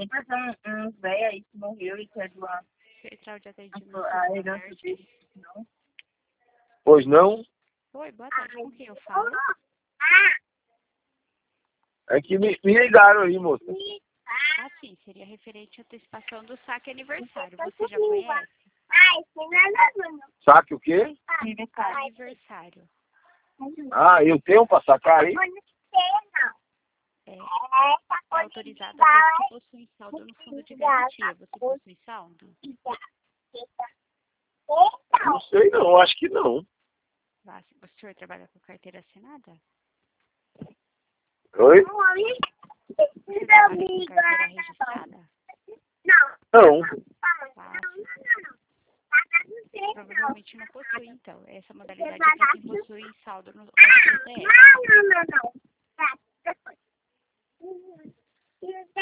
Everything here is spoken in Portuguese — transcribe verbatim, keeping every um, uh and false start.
sempre tem um, uns velhos aí que morreu e quer doar Central de atendimento. a herança dele, não? Pois não? Oi, boa tarde. Com quem eu falo? É que me, me ligaram aí, moça. Ah, sim. Seria referente à antecipação do saque aniversário. Você já conhece? Saque o quê? Aniversário. Ah, eu tenho pra sacar aí? É, é autorizado aqueles que possuem saldo no fundo de garantia. Você possui saldo? Não sei não, acho que não. Ah, o senhor trabalha com carteira assinada? Oi? Você trabalha com carteira registrada? Não. Ah, provavelmente não possui, então. Essa modalidade é para quem possui saldo no C P F.